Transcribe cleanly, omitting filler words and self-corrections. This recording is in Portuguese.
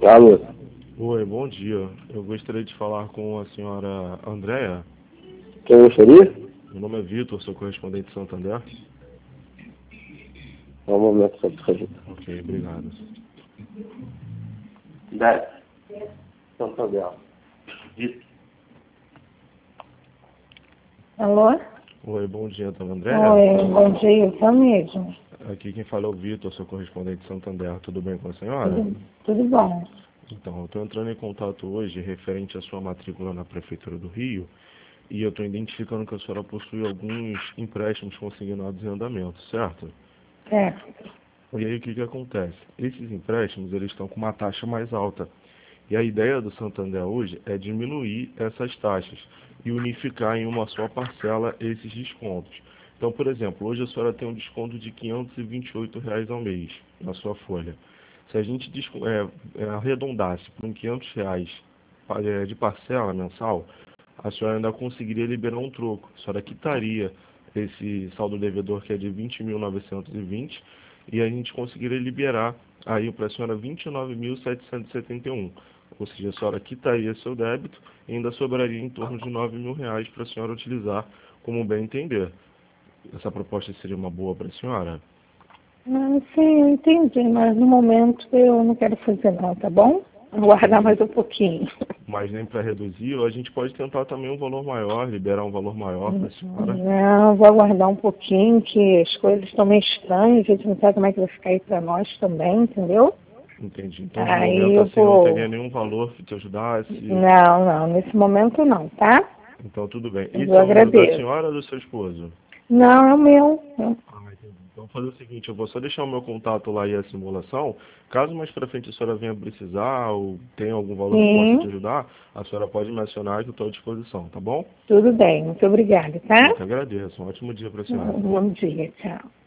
Alô? Oi, bom dia. Eu gostaria de falar com a senhora Andréa. Quem gostaria? Meu nome é Vitor, sou correspondente de Santander. Só um momento, só por favor. Ok, obrigado. 10. Santander. Alô? Oi, bom dia, dona Andréa. Oi, bom dia, eu mesmo. Aqui quem fala é o Vitor, sou correspondente de Santander. Tudo bem com a senhora? Tudo bom. Então, eu estou entrando em contato hoje referente à sua matrícula na Prefeitura do Rio e eu estou identificando que a senhora possui alguns empréstimos consignados em andamento, certo? Certo. E aí o que acontece? Esses empréstimos eles estão com uma taxa mais alta. E a ideia do Santander hoje é diminuir essas taxas e unificar em uma só parcela esses descontos. Então, por exemplo, hoje a senhora tem um desconto de R$ 528 ao mês na sua folha. Se a gente arredondasse para uns R$ 500 de parcela mensal, a senhora ainda conseguiria liberar um troco. A senhora quitaria esse saldo devedor que é de 20.920 e a gente conseguiria liberar aí para a senhora 29.771. Ou seja, a senhora quitaria seu débito e ainda sobraria em torno de R$ 9.000 para a senhora utilizar como bem entender. Essa proposta seria uma boa para a senhora? Sim, eu entendi, mas no momento eu não quero fazer não, tá bom? Vou guardar mais um pouquinho. Mas nem para reduzir, ou a gente pode tentar também um valor maior, liberar um valor maior para a senhora. Não, vou aguardar um pouquinho, que as coisas estão meio estranhas, a gente não sabe como é que vai ficar aí pra nós também, entendeu? Entendi. Então, de Aí momento, eu assim, não vou... teria nenhum valor que te ajudasse? Não, nesse momento não, tá? Então, tudo bem. Eu Isso é o número da agradeço. senhora ou do seu esposo? Não, é o meu. Entendi. Então, vou fazer o seguinte, eu vou só deixar o meu contato lá e a simulação. Caso mais para frente a senhora venha precisar ou tenha algum valor que possa te Sim, ajudar, a senhora pode me acionar que eu estou à disposição, tá bom? tudo bem, muito obrigada, Eu tá? que agradeço. Um ótimo dia para a senhora. Bom dia, tchau.